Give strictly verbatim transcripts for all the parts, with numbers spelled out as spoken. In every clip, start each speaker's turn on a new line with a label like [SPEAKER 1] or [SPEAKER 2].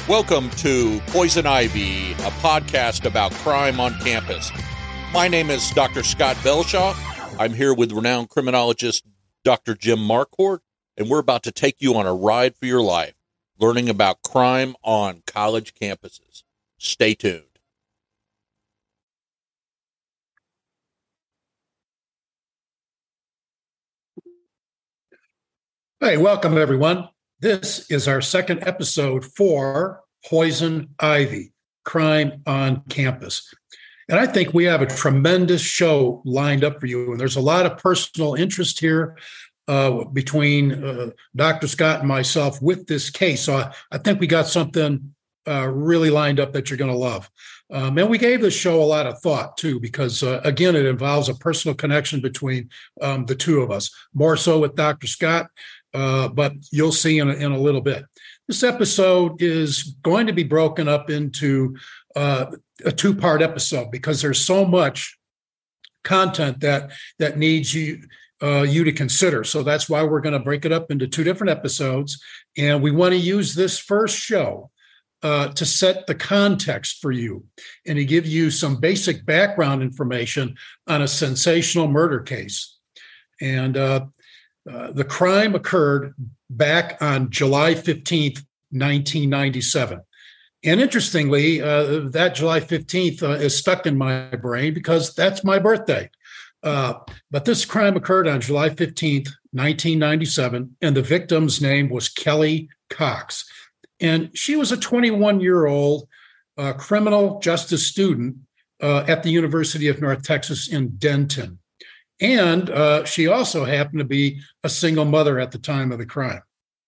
[SPEAKER 1] Welcome to Poison Ivy, a podcast about crime on campus. My name is Doctor Scott Belshaw. I'm here with renowned criminologist Doctor Jim Marquardt, and we're about to take you on a ride for your life, learning about crime on college campuses. Stay tuned.
[SPEAKER 2] Hey, welcome everyone. This is our second episode for Poison Ivy, Crime on Campus. And I think we have a tremendous show lined up for you. And there's a lot of personal interest here uh, between uh, Doctor Scott and myself with this case. So I, I think we got something uh, really lined up that you're going to love. Um, and we gave this show a lot of thought, too, because, uh, again, it involves a personal connection between um, the two of us, more so with Doctor Scott. Uh, but you'll see in a, in a little bit. This episode is going to be broken up into uh, a two-part episode because there's so much content that that needs you uh, you to consider. So that's why we're going to break it up into two different episodes, and we want to use this first show uh, to set the context for you and to give you some basic background information on a sensational murder case. And uh, Uh, the crime occurred back on July fifteenth, nineteen ninety-seven. And interestingly, uh, that July fifteenth uh, is stuck in my brain because that's my birthday. Uh, but this crime occurred on July fifteenth, nineteen ninety-seven, and the victim's name was Kelly Cox. And she was a twenty-one-year-old uh, criminal justice student uh, at the University of North Texas in Denton. And uh, she also happened to be a single mother at the time of the crime.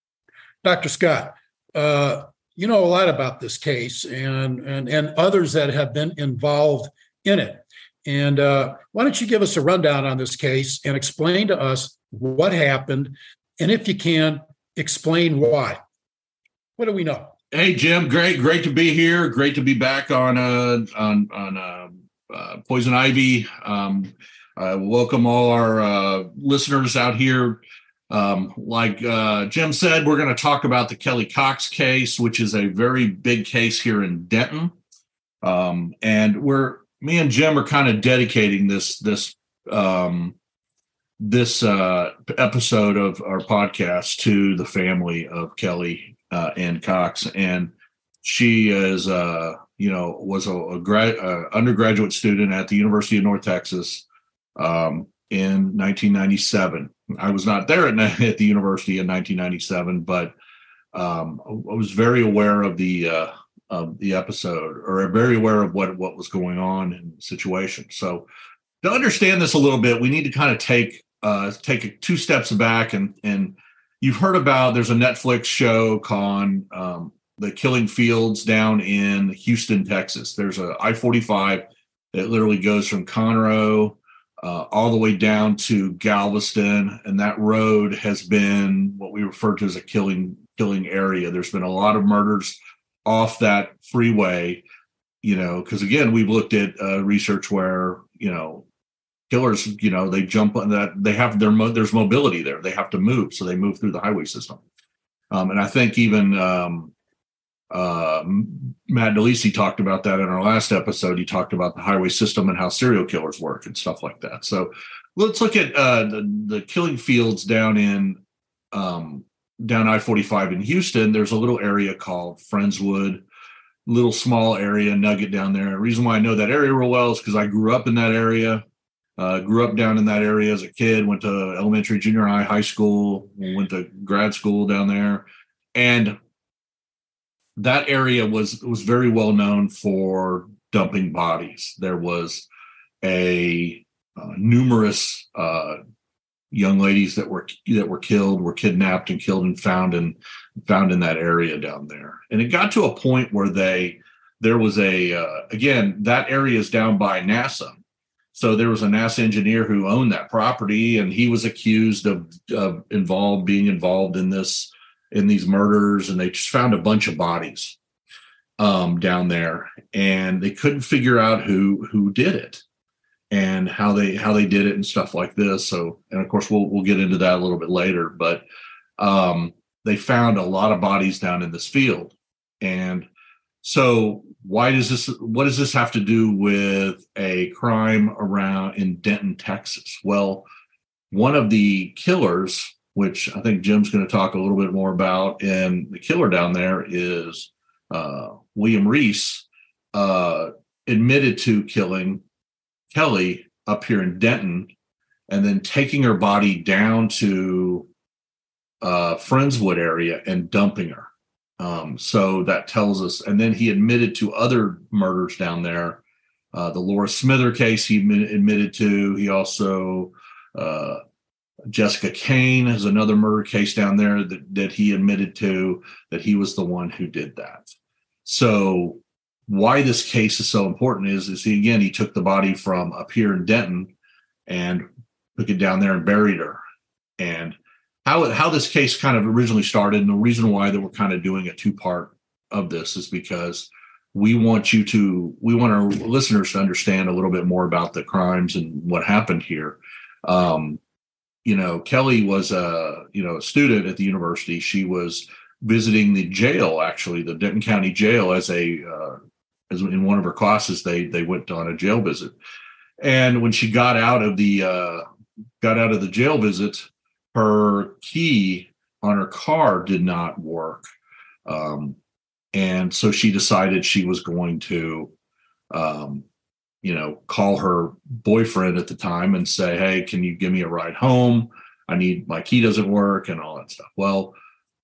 [SPEAKER 2] Doctor Scott, uh, you know a lot about this case and, and, and others that have been involved in it. And uh, why don't you give us a rundown on this case and explain to us what happened, and if you can, explain why. What do we know?
[SPEAKER 3] Hey, Jim, great, great to be here. Great to be back on uh, on on uh, uh, Poison Ivy. Um, I welcome all our uh, listeners out here. Um, like uh, Jim said, we're going to talk about the Kelly Cox case, which is a very big case here in Denton. Um, and we're me and Jim are kind of dedicating this this um, this uh, episode of our podcast to the family of Kelly uh, Ann Cox, and she is uh, you know was a, a grad, uh, undergraduate student at the University of North Texas. Um, in nineteen ninety-seven. I was not there at, at the university in nineteen ninety-seven, but um, I was very aware of the uh, of the episode, or very aware of what, what was going on in the situation. So to understand this a little bit, we need to kind of take uh, take two steps back. And, and you've heard about, there's a Netflix show called um, The Killing Fields down in Houston, Texas. There's a I forty-five that literally goes from Conroe Uh, all the way down to Galveston, and that road has been what we refer to as a killing killing area. There's been a lot of murders off that freeway, you know, because again, we've looked at uh, research where, you know, killers, you know, they jump on that, they have their mo- there's mobility there, they have to move, so they move through the highway system. Um, and I think even um, Uh, Matt DeLisi talked about that in our last episode. He talked about the highway system and how serial killers work and stuff like that. So let's look at uh, the, the killing fields down in um, down I forty-five in Houston. There's a little area called Friendswood, little small area nugget down there. The reason why I know that area real well is because I grew up in that area. Uh, grew up down in that area as a kid. Went to elementary, junior high, high school. Went to grad school down there, and that area was was very well known for dumping bodies. There was a uh, numerous uh, young ladies that were that were killed, were kidnapped and killed and found in found in that area down there. And it got to a point where they there was a uh, again that area is down by NASA. So there was a NASA engineer who owned that property, and he was accused of, of involved being involved in this. in these murders, and they just found a bunch of bodies um, down there, and they couldn't figure out who who did it and how they how they did it and stuff like this. So, and of course, we'll we'll get into that a little bit later. But um, they found a lot of bodies down in this field, And so why does this, what does this have to do with a crime around in Denton, Texas? Well, one of the killers, which I think Jim's going to talk a little bit more about, and the killer down there is uh, William Reese, uh, admitted to killing Kelly up here in Denton and then taking her body down to uh, Friendswood area and dumping her. Um, so that tells us, and then he admitted to other murders down there. Uh, the Laura Smither case he admitted to. He also, uh, Jessica Kane has another murder case down there that, that he admitted to, that he was the one who did that. So why this case is so important is, is he, again, he took the body from up here in Denton and took it down there and buried her. And how, how this case kind of originally started, and the reason why that we're kind of doing a two-part of this is because we want you to, we want our listeners to understand a little bit more about the crimes and what happened here. Um, you know, Kelly was a, you know, a student at the university. She was visiting the jail, actually, the Denton County Jail, as a, uh, as in one of her classes, they, they went on a jail visit. And when she got out of the, uh, got out of the jail visit, her key on her car did not work. Um, and so she decided she was going to, um, you know, call her boyfriend at the time and say, hey, can you give me a ride home? I need, my key doesn't work and all that stuff. Well,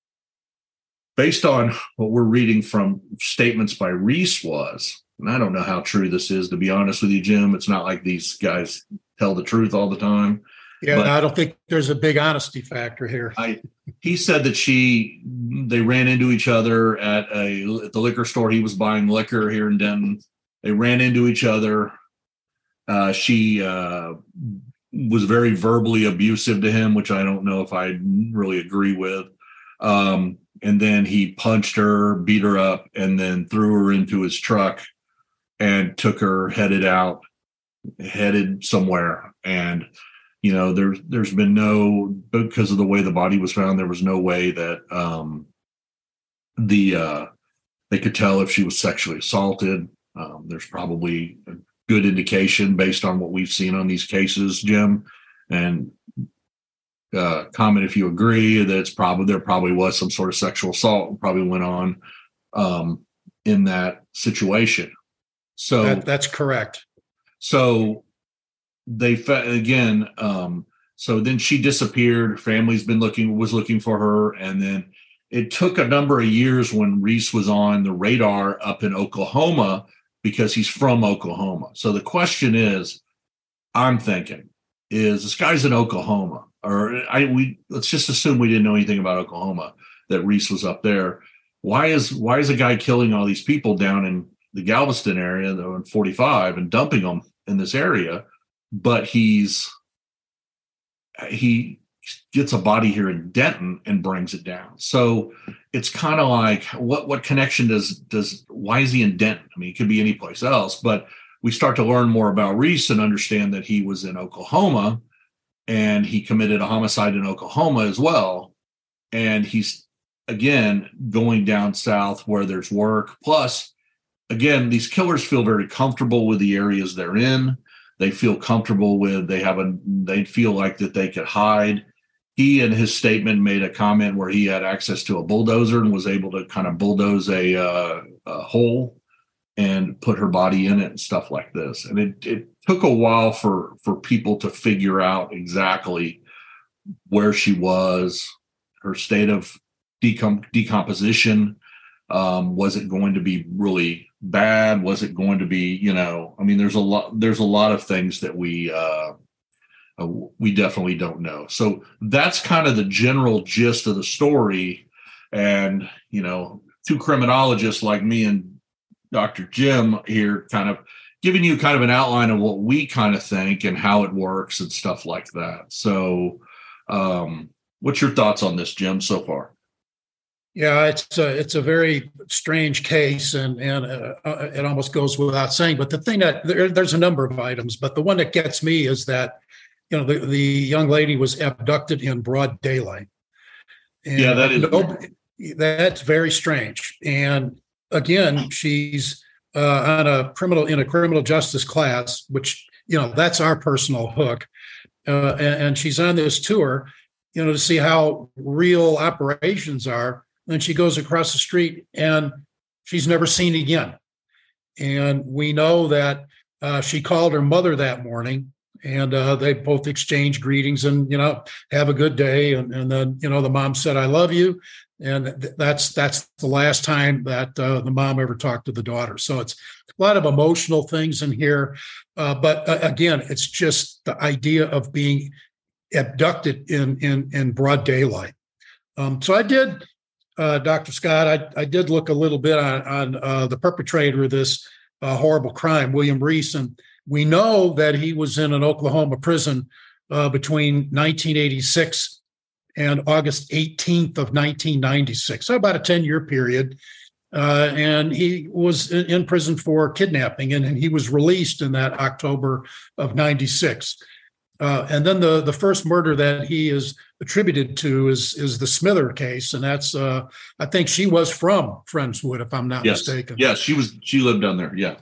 [SPEAKER 3] based on what we're reading from statements by Reese was, and I don't know how true this is, to be honest with you, Jim, it's not like these guys tell the truth all the time.
[SPEAKER 2] Yeah, but I don't think there's a big honesty factor here.
[SPEAKER 3] I, he said that she, they ran into each other at a at the liquor store. He was buying liquor here in Denton. They ran into each other. Uh, she uh, was very verbally abusive to him, which I don't know if I really agree with. Um, and then he punched her, beat her up, and then threw her into his truck and took her headed out, headed somewhere. And you know, there's there's been no, because of the way the body was found, there was no way that um, the uh, they could tell if she was sexually assaulted. Um, there's probably a good indication based on what we've seen on these cases, Jim, and uh, comment if you agree that it's probably there probably was some sort of sexual assault probably went on um, in that situation. So
[SPEAKER 2] that, that's correct.
[SPEAKER 3] So. They again, um, so then she disappeared. Family's been looking, was looking for her. And then it took a number of years when Reese was on the radar up in Oklahoma because he's from Oklahoma. So the question is, I'm thinking, is this guy's in Oklahoma? Or I we let's just assume we didn't know anything about Oklahoma, that Reese was up there. Why is why is a guy killing all these people down in the Galveston area, though, in forty-five, and dumping them in this area? But he's he gets a body here in Denton and brings it down. So it's kind of like, what what connection does does why is he in Denton? I mean, it could be any place else, but we start to learn more about Reese and understand that he was in Oklahoma and he committed a homicide in Oklahoma as well. And he's again going down south where there's work. Plus, again, these killers feel very comfortable with the areas they're in. They feel comfortable with, they have a, they feel like that they could hide. He, in his statement, made a comment where he had access to a bulldozer and was able to kind of bulldoze a, uh, a hole and put her body in it and stuff like this. And it, it took a while for, for people to figure out exactly where she was, her state of decom- decomposition. Um, was it going to be really bad? Was it going to be, you know, I mean, there's a lot, there's a lot of things that we, uh, uh, we definitely don't know. So that's kind of the general gist of the story. And, you know, two criminologists like me and Doctor Jim here kind of giving you kind of an outline of what we kind of think and how it works and stuff like that. So, um, what's your thoughts on this, Jim, so far?
[SPEAKER 2] Yeah, it's a, it's a very strange case, and and uh, it almost goes without saying. But the thing that there, there's a number of items, but the one that gets me is that, you know, the, the young lady was abducted in broad daylight. And
[SPEAKER 3] yeah, that is
[SPEAKER 2] no, that's very strange. And again, she's uh, on a criminal in a criminal justice class, which, you know, that's our personal hook. Uh, and, and she's on this tour, you know, to see how real operations are. And she goes across the street and she's never seen again. And we know that uh, she called her mother that morning, and uh, they both exchanged greetings and, you know, have a good day. And, and then, you know, the mom said, "I love you." And th- that's that's the last time that uh, the mom ever talked to the daughter. So it's a lot of emotional things in here. Uh, but uh, again, it's just the idea of being abducted in in, in broad daylight. Um, so I did, uh, Doctor Scott, I, I did look a little bit on, on uh, the perpetrator of this uh, horrible crime, William Reese. And we know that he was in an Oklahoma prison uh, between nineteen eighty-six and August eighteenth of nineteen ninety-six, so about a ten-year period. Uh, and he was in prison for kidnapping, and, and he was released in that October of ninety-six. Uh, and then the, the first murder that he is attributed to is, is the Smither case, and that's, uh, I think she was from Friendswood, if I'm not
[SPEAKER 3] yes.
[SPEAKER 2] mistaken.
[SPEAKER 3] Yes, she was. She lived down there, yeah.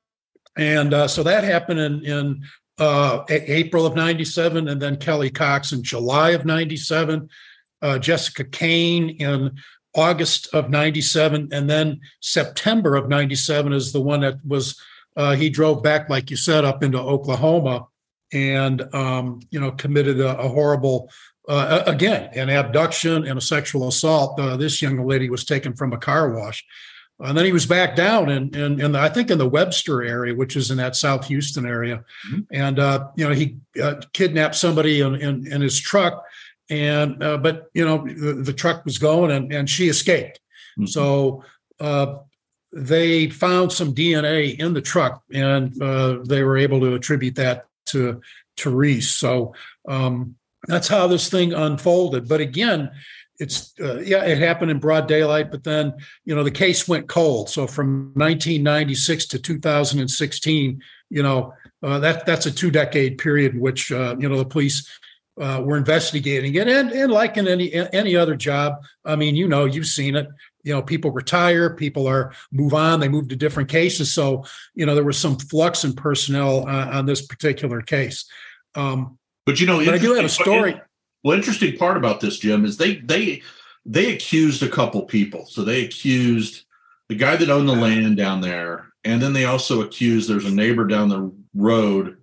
[SPEAKER 2] And uh, so that happened in, in uh, April of ninety-seven, and then Kelly Cox in July of ninety-seven, uh, Jessica Kane in August of ninety-seven, and then September of ninety-seven is the one that was, uh, he drove back, like you said, up into Oklahoma and, um, you know, committed a, a horrible, uh, again, an abduction and a sexual assault. Uh, this young lady was taken from a car wash. And then he was back down in, in, in the, I think in the Webster area, which is in that South Houston area. Mm-hmm. And, uh, you know, he uh, kidnapped somebody in, in, in his truck. And, uh, but, you know, the, the truck was going and, and she escaped. Mm-hmm. So uh, they found some D N A in the truck, and uh, they were able to attribute that to, to Reese. So um, that's how this thing unfolded. But again, It's uh, yeah, it happened in broad daylight, but then, you know, the case went cold. So from nineteen ninety-six to two thousand sixteen, you know, uh, that that's a two decade period in which, uh, you know, the police uh, were investigating it. And, and like in any, any other job, I mean, you know, you've seen it, you know, people retire, people are move on, they move to different cases. So, you know, there was some flux in personnel uh, on this particular case. Um,
[SPEAKER 3] but, you know,
[SPEAKER 2] but I do have a story.
[SPEAKER 3] Well, interesting part about this, Jim, is they they they accused a couple people. So they accused the guy that owned the land down there, and then they also accused there's a neighbor down the road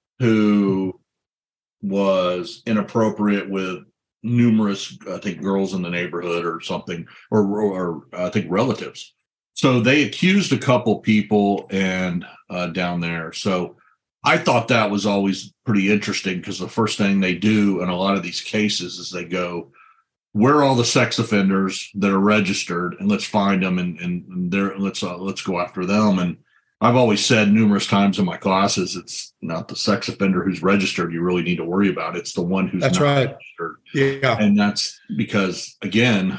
[SPEAKER 3] who was inappropriate with numerous, I think, girls in the neighborhood or something, or, or I think relatives. So they accused a couple people and uh, down there. So I thought that was always pretty interesting, because the first thing they do in a lot of these cases is they go, where are all the sex offenders that are registered, and let's find them and, and, and there, let's uh, let's go after them. And I've always said numerous times in my classes, it's not the sex offender who's registered you really need to worry about. It's the one who's
[SPEAKER 2] that's
[SPEAKER 3] not
[SPEAKER 2] right.
[SPEAKER 3] registered.
[SPEAKER 2] Yeah.
[SPEAKER 3] And that's because, again,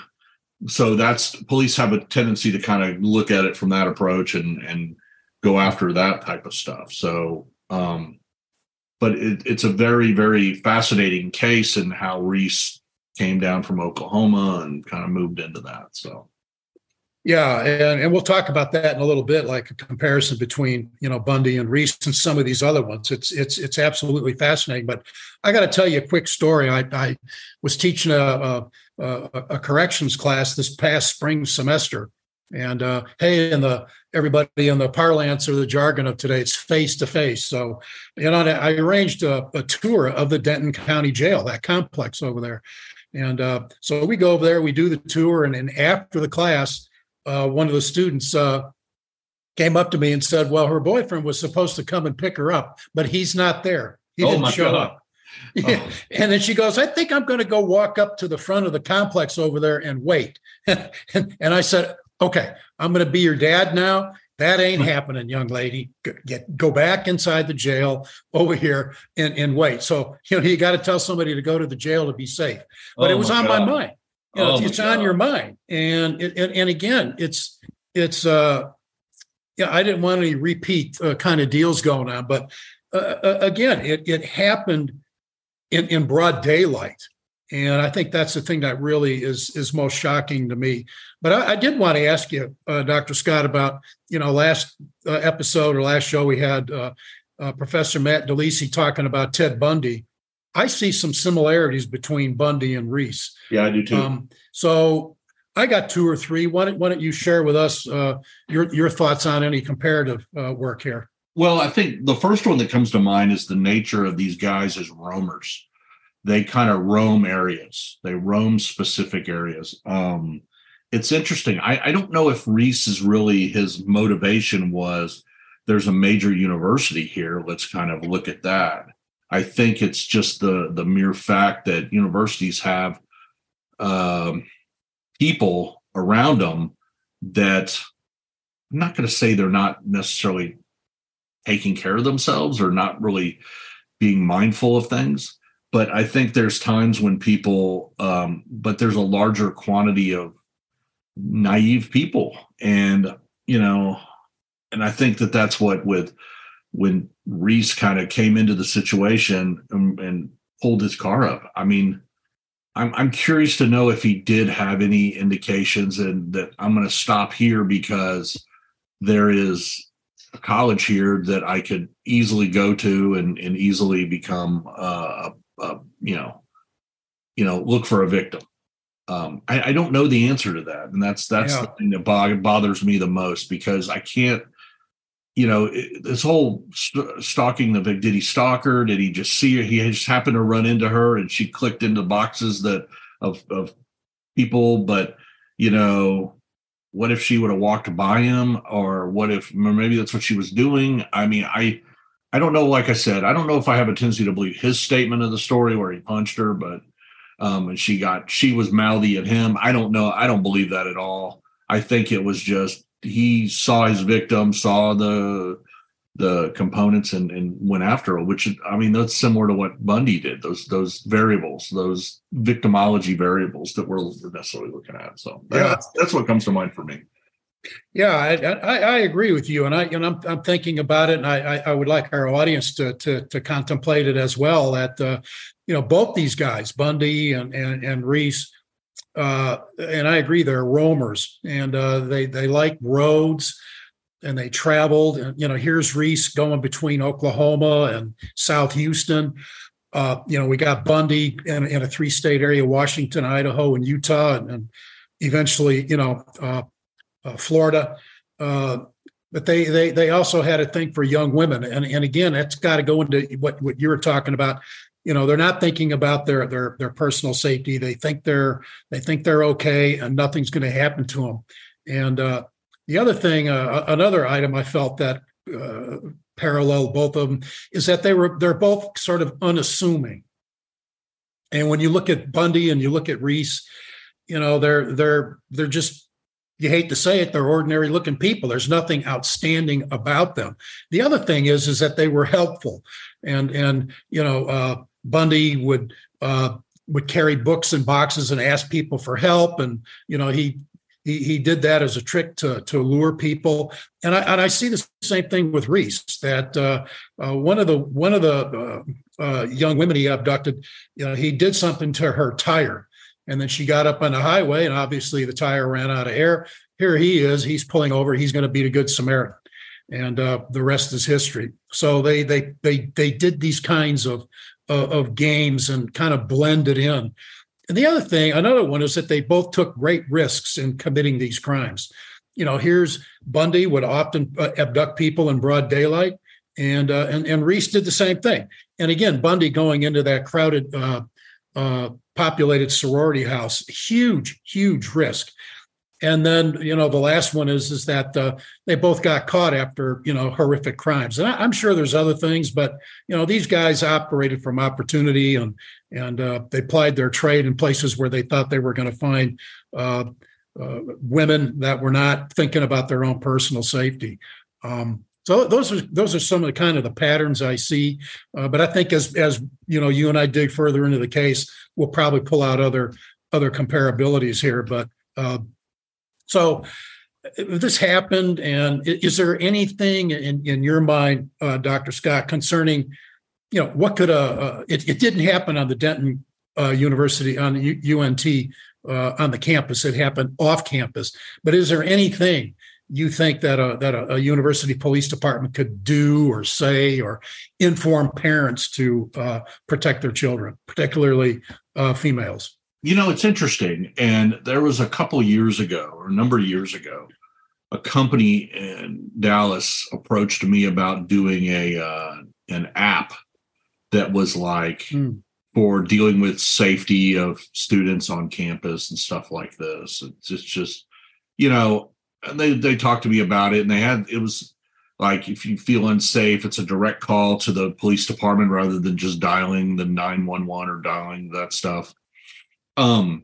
[SPEAKER 3] so that's police have a tendency to kind of look at it from that approach and and go after that type of stuff. So Um, but it, it's a very, very fascinating case, and how Reese came down from Oklahoma and kind of moved into that. So,
[SPEAKER 2] yeah, and, and we'll talk about that in a little bit, like a comparison between, you know, Bundy and Reese and some of these other ones. It's it's it's absolutely fascinating. But I got to tell you a quick story. I, I was teaching a, a, a corrections class this past spring semester. And uh, hey, in the everybody in the parlance or the jargon of today, it's face to face. So, you know, I arranged a, a tour of the Denton County Jail, that complex over there. And uh, so we go over there, we do the tour, and, and after the class, uh, one of the students uh, came up to me and said, "Well, her boyfriend was supposed to come and pick her up, but he's not there. He
[SPEAKER 3] oh
[SPEAKER 2] didn't
[SPEAKER 3] my
[SPEAKER 2] show
[SPEAKER 3] God.
[SPEAKER 2] up." Yeah. Oh. And then she goes, "I think I'm going to go walk up to the front of the complex over there and wait." and, and I said, "Okay, I'm going to be your dad now. That ain't happening, young lady. Get, go back inside the jail over here and, and wait." So, you know, you got to tell somebody to go to the jail to be safe. But
[SPEAKER 3] oh
[SPEAKER 2] it was
[SPEAKER 3] my
[SPEAKER 2] on
[SPEAKER 3] God.
[SPEAKER 2] my mind. You know,
[SPEAKER 3] oh
[SPEAKER 2] it's, it's on your mind. And, it, and and again, it's, it's uh, yeah, I didn't want any repeat uh, kind of deals going on. But uh, again, it, it happened in, in broad daylight. And I think that's the thing that really is is most shocking to me. But I, I did want to ask you, uh, Doctor Scott, about, you know, last uh, episode or last show we had uh, uh, Professor Matt DeLisi talking about Ted Bundy. I see some similarities between Bundy and Reese.
[SPEAKER 3] Yeah, I do too.
[SPEAKER 2] Um, so I got two or three. Why don't, why don't you share with us uh, your your thoughts on any comparative uh, work here?
[SPEAKER 3] Well, I think the first one that comes to mind is the nature of these guys as roamers. They kind of roam areas. They roam specific areas. Um, it's interesting. I, I don't know if Reese is really, his motivation was, there's a major university here, let's kind of look at that. I think it's just the the mere fact that universities have um, people around them that, I'm not going to say they're not necessarily taking care of themselves or not really being mindful of things. But I think there's times when people, um, but there's a larger quantity of naive people. And, you know, and I think that that's what with, when Reese kind of came into the situation and, and pulled his car up. I mean, I'm, I'm curious to know if he did have any indications and that I'm going to stop here because there is a college here that I could easily go to and, and easily become uh, Uh, you know, you know, look for a victim. Um, I, I don't know the answer to that, and that's that's
[SPEAKER 2] yeah.
[SPEAKER 3] the thing that bo- bothers me the most, because I can't, you know, it, this whole st- stalking the victim. Did he stalk her? Did he just see her? He just happened to run into her, and she clicked into boxes that of of people. But you know, what if she would have walked by him, or what if maybe that's what she was doing? I mean, I. I don't know. Like I said, I don't know if I have a tendency to believe his statement of the story where he punched her, but um, and she got she was mouthy at him. I don't know. I don't believe that at all. I think it was just he saw his victim, saw the the components, and, and went after her. Which, I mean, that's similar to what Bundy did. Those those variables, those victimology variables that we're necessarily looking at. So
[SPEAKER 2] Yeah.
[SPEAKER 3] that's that's what comes to mind for me.
[SPEAKER 2] Yeah, I, I, I agree with you, and I and I'm I'm thinking about it, and I I would like our audience to to to contemplate it as well. That uh, you know, both these guys, Bundy and and, and Reese, uh, and I agree, they're roamers, and uh, they they like roads, and they traveled. And you know, here's Reese going between Oklahoma and South Houston. Uh, you know, we got Bundy in, in a three-state area: Washington, Idaho, and Utah, and, and eventually, you know. Uh, Uh, Florida, uh, but they they they also had a thing for young women, and and again, that's got to go into what what you were talking about. You know, they're not thinking about their their their personal safety. They think they're they think they're okay, and nothing's going to happen to them. And uh, the other thing, uh, another item I felt that uh, paralleled both of them is that they were they're both sort of unassuming. And when you look at Bundy and you look at Reese, you know, they're they're they're just. You hate to say it, they're ordinary looking people. There's nothing outstanding about them. The other thing is, is that they were helpful. And, and you know, uh, Bundy would uh, would carry books and boxes and ask people for help. And, you know, he he he did that as a trick to, to lure people. And I and I see the same thing with Reese, that uh, uh, one of the one of the uh, uh, young women he abducted, you know, he did something to her tire. And then she got up on the highway, and obviously the tire ran out of air. Here he is. He's pulling over. He's going to be the good Samaritan, and uh, the rest is history. So they they they they did these kinds of uh, of games and kind of blended in. And the other thing, another one, is that they both took great risks in committing these crimes. You know, here's Bundy would often uh, abduct people in broad daylight, and uh, and and Reese did the same thing. And again, Bundy going into that crowded. Uh, uh, populated sorority house, huge, huge risk. And then, you know, the last one is, is that uh, they both got caught after, you know, horrific crimes. And I, I'm sure there's other things, but, you know, these guys operated from opportunity, and, and uh, they plied their trade in places where they thought they were going to find uh, uh, women that were not thinking about their own personal safety. Um, So those are those are some of the kind of the patterns I see. Uh, but I think as as you know, you and I dig further into the case, we'll probably pull out other other comparabilities here. But uh, so this happened, and is there anything in, in your mind, uh, Doctor Scott, concerning, you know, what could a uh, it, it didn't happen on the Denton uh, university on the U N T uh, on the campus. It happened off campus. But is there anything you think that a, that a, a university police department could do or say or inform parents to uh, protect their children, particularly uh, females?
[SPEAKER 3] You know, it's interesting. And there was a couple of years ago, or a number of years ago, a company in Dallas approached me about doing a uh, an app that was like mm. for dealing with safety of students on campus and stuff like this. It's just, just you know, they they talked to me about it, and they had it was like, if you feel unsafe, it's a direct call to the police department rather than just dialing the nine one one or dialing that stuff. Um,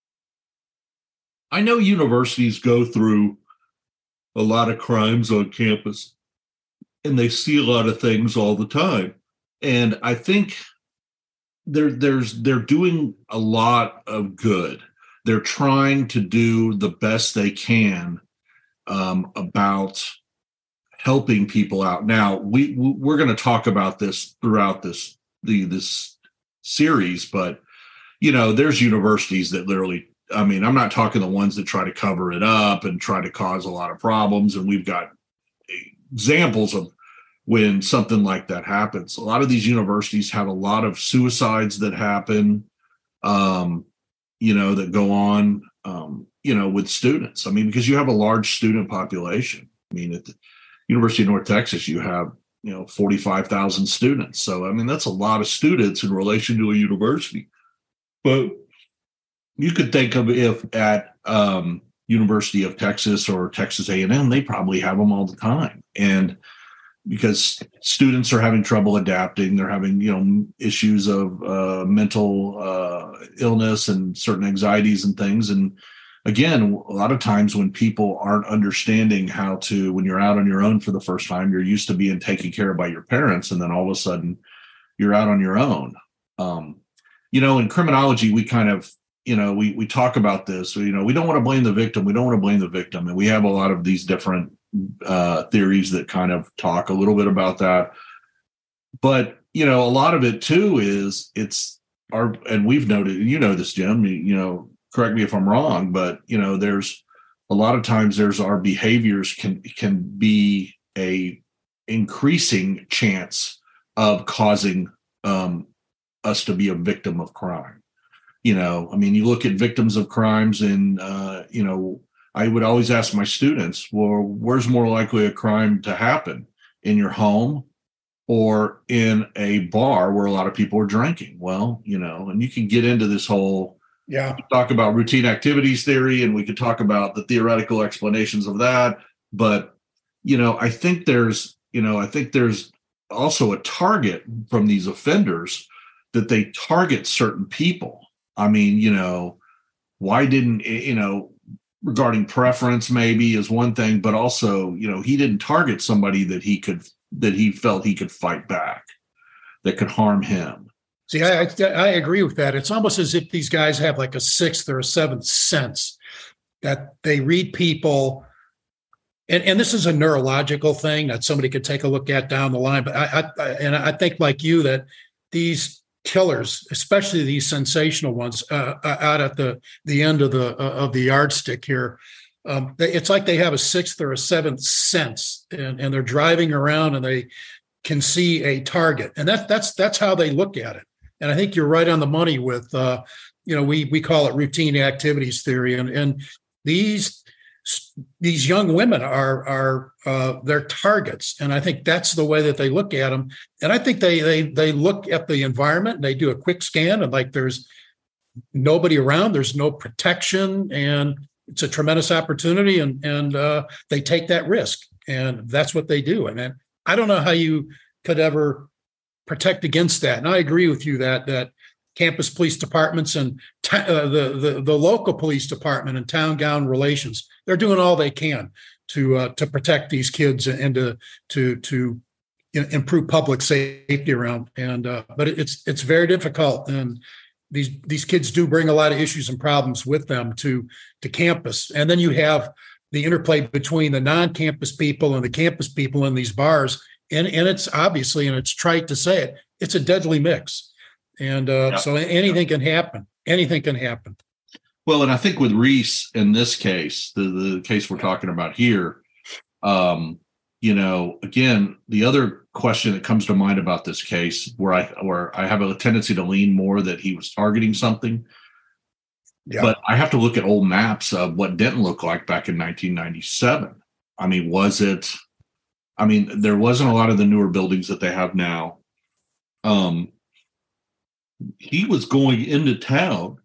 [SPEAKER 3] I know universities go through a lot of crimes on campus, and they see a lot of things all the time. And I think they're there's they're doing a lot of good. They're trying to do the best they can um, about helping people out. Now, we we're going to talk about this throughout this the this series, but you know, there's universities that literally, I mean, I'm not talking the ones that try to cover it up and try to cause a lot of problems. And we've got examples of when something like that happens. A lot of these universities have a lot of suicides that happen, um, you know, that go on, um, you know, with students. I mean, because you have a large student population. I mean, at the University of North Texas, you have, you know, forty-five thousand students. So, I mean, that's a lot of students in relation to a university. But you could think of if at um, University of Texas or Texas A and M, they probably have them all the time. And because students are having trouble adapting, they're having, you know, issues of uh, mental uh, illness and certain anxieties and things. And again, a lot of times when people aren't understanding how to, when you're out on your own for the first time, you're used to being taken care of by your parents, and then all of a sudden you're out on your own. Um, you know, in criminology, we kind of, you know, we we talk about this, you know, we don't want to blame the victim. We don't want to blame the victim. And we have a lot of these different uh, theories that kind of talk a little bit about that. But, you know, a lot of it too is it's our, and we've noted, you know, this, Jim, you know, correct me if I'm wrong, but, you know, there's a lot of times there's our behaviors can, can be a increasing chance of causing um, us to be a victim of crime. You know, I mean, you look at victims of crimes and, uh, you know, I would always ask my students, well, where's more likely a crime to happen? In your home or in a bar where a lot of people are drinking? Well, you know, and you can get into this whole,
[SPEAKER 2] yeah,
[SPEAKER 3] talk about routine activities theory, and we could talk about the theoretical explanations of that. But, you know, I think there's, you know, I think there's also a target from these offenders that they target certain people. I mean, you know, why didn't, you know, regarding preference maybe is one thing, but also, you know, he didn't target somebody that he could, that he felt he could fight back, that could harm him.
[SPEAKER 2] See, I, I, I agree with that. It's almost as if these guys have like a sixth or a seventh sense, that they read people. And, and this is a neurological thing that somebody could take a look at down the line. But I, I and I think like you, that these killers, especially these sensational ones, uh, out at the the end of the uh, of the yardstick here, um, it's like they have a sixth or a seventh sense, and, and they're driving around and they can see a target, and that that's that's how they look at it. And I think you're right on the money with, uh, you know, we we call it routine activities theory, and and these these young women are are uh, they're targets, and I think that's the way that they look at them. And I think they they they look at the environment and they do a quick scan, and like there's nobody around, there's no protection, and it's a tremendous opportunity, and and uh, they take that risk, and that's what they do. And then I don't know how you could ever protect against that. And I agree with you that that campus police departments and t- uh, the, the the local police department and town gown relations, they're doing all they can to uh, to protect these kids and to to to improve public safety around. And uh, but it's it's very difficult, and these these kids do bring a lot of issues and problems with them to to campus. And then you have the interplay between the non-campus people and the campus people in these bars. And and it's obviously, and it's trite to say it, it's a deadly mix. And uh,
[SPEAKER 3] yeah.
[SPEAKER 2] so anything
[SPEAKER 3] yeah.
[SPEAKER 2] can happen. Anything can happen.
[SPEAKER 3] Well, and I think with Reese in this case, the, the case we're talking about here, um, you know, again, the other question that comes to mind about this case, where I where I have a tendency to lean more that he was targeting something, yeah. but I have to look at old maps of what Denton looked like back in nineteen ninety-seven. I mean, was it? I mean, there wasn't a lot of the newer buildings that they have now. Um, he was going into town.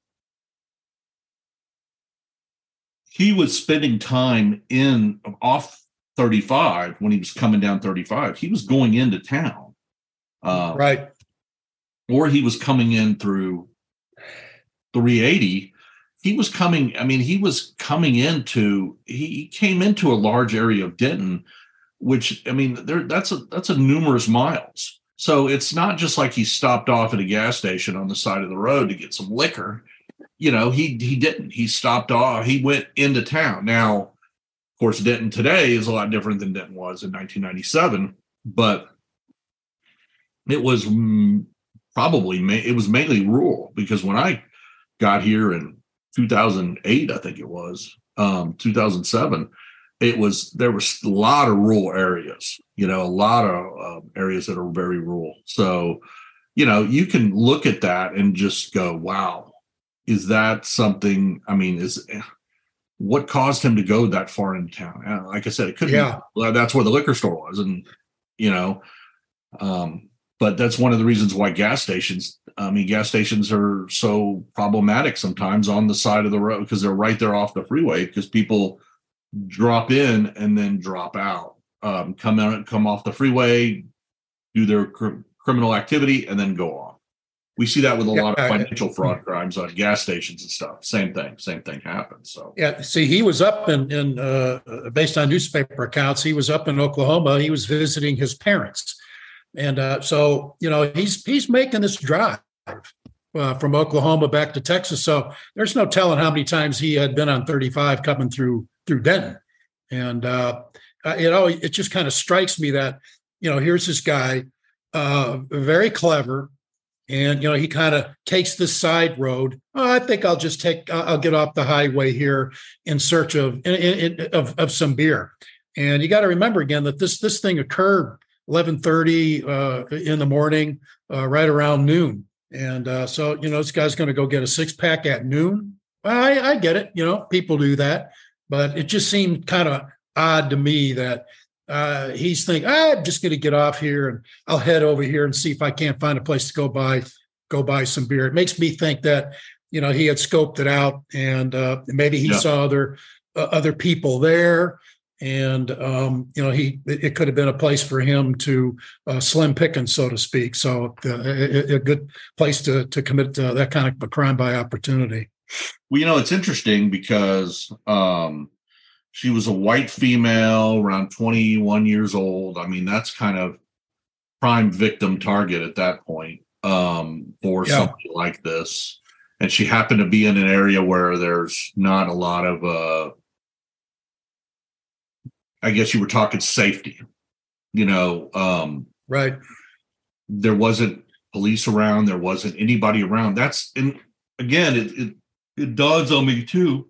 [SPEAKER 3] He was spending time in off thirty-five when he was coming down thirty-five. He was going into town. Um,
[SPEAKER 2] right.
[SPEAKER 3] Or he was coming in through three eighty. He was coming, I mean, he was coming into, he came into a large area of Denton, which, I mean, there that's a that's a numerous miles. So it's not just like he stopped off at a gas station on the side of the road to get some liquor. You know, he he didn't. He stopped off. He went into town. Now, of course, Denton today is a lot different than Denton was in nineteen ninety-seven, but it was probably, it was mainly rural, because when I got here in two thousand eight, I think it was, um, two thousand seven, it was, there was a lot of rural areas, you know, a lot of uh, areas that are very rural. So, you know, you can look at that and just go, wow. Is that something, I mean, is what caused him to go that far into town? Like I said, it could
[SPEAKER 2] yeah.
[SPEAKER 3] be, that's where the liquor store was. And, you know, um, but that's one of the reasons why gas stations, I mean, gas stations are so problematic sometimes on the side of the road, because they're right there off the freeway, because people drop in and then drop out, um, come out, come off the freeway, do their cr- criminal activity, and then go off. We see that with a yeah, lot of financial uh, fraud crimes on gas stations and stuff. Same thing, same thing happens. So
[SPEAKER 2] yeah, see, he was up in, in uh, based on newspaper accounts, he was up in Oklahoma. He was visiting his parents, and uh, so you know he's he's making this drive uh, from Oklahoma back to Texas. So there's no telling how many times he had been on thirty-five coming through through Denton, and uh, you know it just kind of strikes me that you know here's this guy, uh, very clever. And, you know, he kind of takes this side road. Oh, I think I'll just take, I'll get off the highway here in search of, in, in, of, of some beer. And you got to remember again that this, this thing occurred eleven thirty uh, in the morning, uh, right around noon. And uh, so, you know, this guy's going to go get a six pack at noon. Well, I, I get it. You know, people do that, but it just seemed kind of odd to me that Uh, he's thinking, ah, I'm just going to get off here and I'll head over here and see if I can't find a place to go buy, go buy some beer. It makes me think that, you know, he had scoped it out and uh, maybe he yeah. saw other uh, other people there, and um, you know, he it could have been a place for him to uh, slim pickings, so to speak. So uh, a, a good place to to commit uh, that kind of a crime by opportunity.
[SPEAKER 3] Well, you know, it's interesting because. Um, She was a white female, around twenty-one years old. I mean, that's kind of prime victim target at that point um, for yeah. something like this. And she happened to be in an area where there's not a lot of, uh, I guess you were talking safety, you know. Um,
[SPEAKER 2] right.
[SPEAKER 3] There wasn't police around. There wasn't anybody around. That's, and again, it, it, it dawns on me too.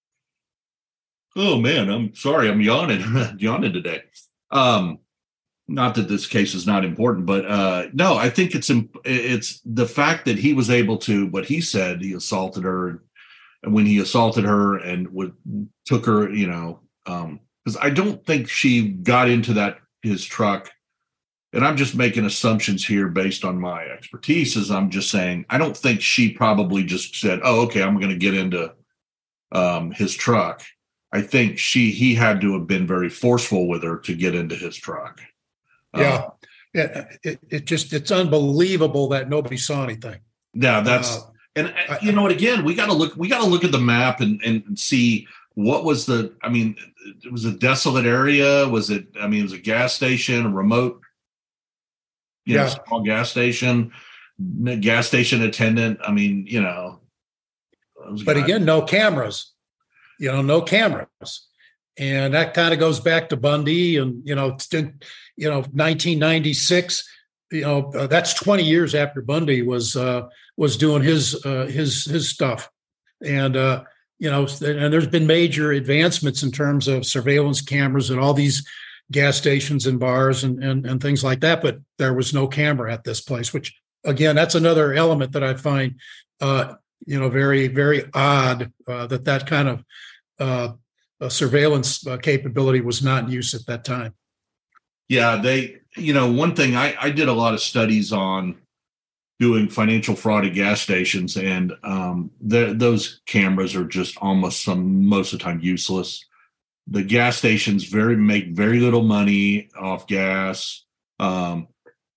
[SPEAKER 3] Oh man, I'm sorry, I'm yawning, yawning today. Um, not that this case is not important, but uh, no, I think it's it's the fact that he was able to. What he said, he assaulted her, and when he assaulted her and would took her, you know, because um, I don't think she got into that his truck. And I'm just making assumptions here based on my expertise. As I'm just saying, I don't think she probably just said, "Oh, okay, I'm going to get into um, his truck." I think she he had to have been very forceful with her to get into his truck.
[SPEAKER 2] Yeah, uh, yeah. It, it just it's unbelievable that nobody saw anything.
[SPEAKER 3] Yeah, that's uh, and I, you know what? Again, we got to look. We got to look at the map and and see what was the. I mean, it was a desolate area. Was it? I mean, it was a gas station, a remote, you yeah. know, small gas station, gas station attendant. I mean, you know.
[SPEAKER 2] But again, no cameras. You know, no cameras. And that kind of goes back to Bundy and, you know, you know, nineteen ninety-six, you know, uh, that's twenty years after Bundy was uh, was doing his uh, his his stuff, and uh, you know, and there's been major advancements in terms of surveillance cameras and all these gas stations and bars and and, and things like that. But there was no camera at this place, which again, that's another element that I find, uh, you know, very very odd uh, that that kind of uh, a surveillance uh, capability was not in use at that time.
[SPEAKER 3] Yeah, they, you know, one thing I, I did a lot of studies on doing financial fraud at gas stations, and um, the, those cameras are just almost some most of the time useless. The gas stations very make very little money off gas. Um,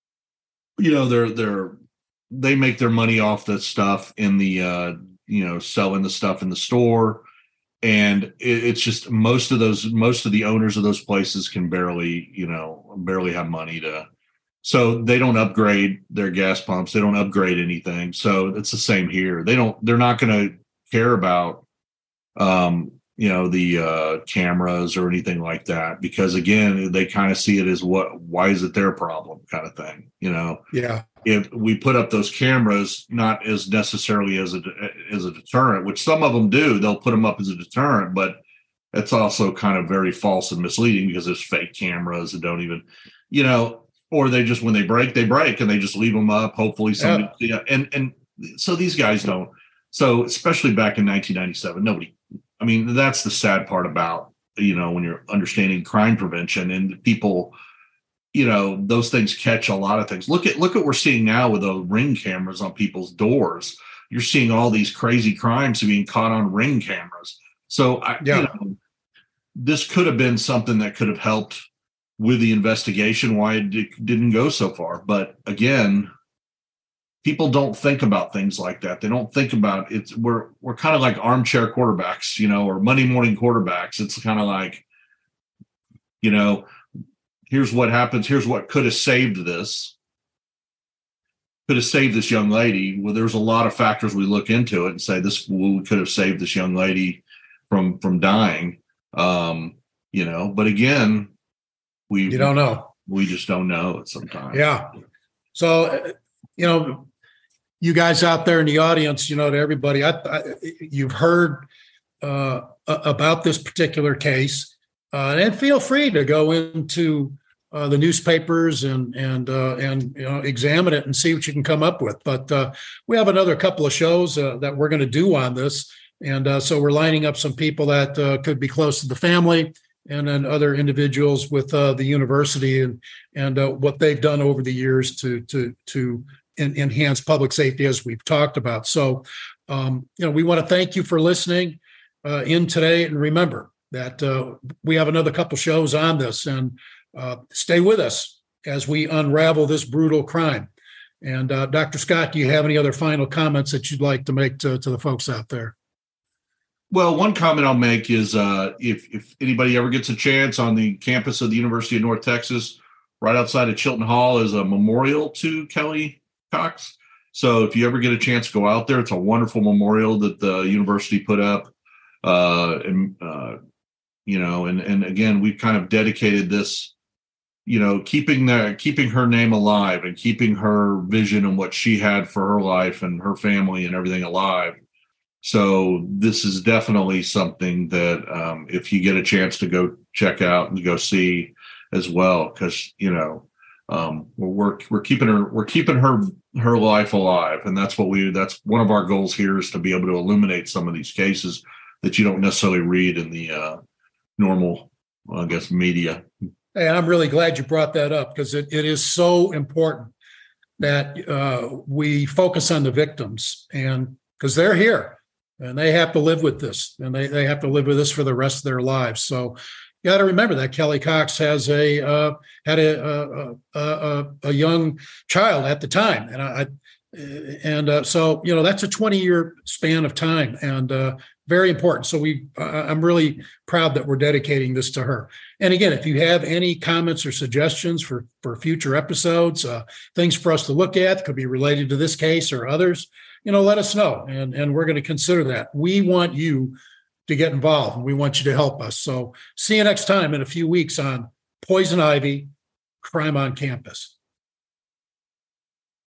[SPEAKER 3] you know, they're they're they make their money off the stuff in the uh, you know, selling the stuff in the store. And it, it's just most of those, most of the owners of those places can barely, you know, barely have money to, so they don't upgrade their gas pumps. They don't upgrade anything. So it's the same here. They don't, they're not going to care about, um, you know, the uh, cameras or anything like that, because again, they kind of see it as what, why is it their problem kind of thing, you know?
[SPEAKER 2] Yeah.
[SPEAKER 3] If we put up those cameras, not as necessarily as a as a deterrent, which some of them do, they'll put them up as a deterrent, but it's also kind of very false and misleading because there's fake cameras that don't even, you know, or they just, when they break, they break and they just leave them up. Hopefully somebody, yeah. yeah and, and so these guys don't. So especially back in nineteen ninety-seven, nobody, I mean, that's the sad part about, you know, when you're understanding crime prevention and people, you know, those things catch a lot of things. Look at look at what we're seeing now with the Ring cameras on people's doors. You're seeing all these crazy crimes being caught on Ring cameras. So, I, yeah. you know, this could have been something that could have helped with the investigation. Why it didn't go so far? But again, people don't think about things like that. They don't think about it. We're we're kind of like armchair quarterbacks, you know, or Monday morning quarterbacks. It's kind of like, you know, here's what happens. Here's what could have saved this. Could have saved this young lady. Well, there's a lot of factors we look into it and say this we could have saved this young lady from from dying. Um, you know, but again, we
[SPEAKER 2] you don't know.
[SPEAKER 3] We just don't know sometimes.
[SPEAKER 2] Yeah. So, you know, you guys out there in the audience, you know, to everybody, I, I, you've heard uh, about this particular case. Uh, and feel free to go into uh, the newspapers and and uh, and you know examine it and see what you can come up with. But uh, we have another couple of shows uh, that we're going to do on this, and uh, so we're lining up some people that uh, could be close to the family, and then other individuals with uh, the university and and uh, what they've done over the years to to to en- enhance public safety, as we've talked about. So, um, you know, we want to thank you for listening uh, in today, and remember that uh, we have another couple shows on this, and uh, stay with us as we unravel this brutal crime. And uh, Doctor Scott, do you have any other final comments that you'd like to make to, to the folks out there?
[SPEAKER 3] Well, one comment I'll make is uh, if, if anybody ever gets a chance on the campus of the University of North Texas, right outside of Chilton Hall is a memorial to Kelly Cox. So if you ever get a chance to go out there, it's a wonderful memorial that the university put up. Uh, and, uh, you know, and, and again, we've kind of dedicated this, you know, keeping the, keeping her name alive and keeping her vision and what she had for her life and her family and everything alive. So this is definitely something that um, if you get a chance to go check out and go see as well, because, you know, um, we're, we're keeping her, we're keeping her, her life alive. And that's what we, that's one of our goals here, is to be able to illuminate some of these cases that you don't necessarily read in the uh, normal, well, I guess, media.
[SPEAKER 2] Hey, I'm really glad you brought that up, because it, it is so important that uh, we focus on the victims, and because they're here and they have to live with this, and they, they have to live with this for the rest of their lives. So you got to remember that Kelly Cox has a uh, had a a, a a young child at the time, and I and uh, so you know that's a twenty year span of time, and uh, very important. So we, uh, I'm really proud that we're dedicating this to her. And again, if you have any comments or suggestions for for future episodes, uh, things for us to look at, could be related to this case or others, you know, let us know, and and we're going to consider that. We want you to get involved, and we want you to help us. So see you next time in a few weeks on Poison Ivy, Crime on Campus.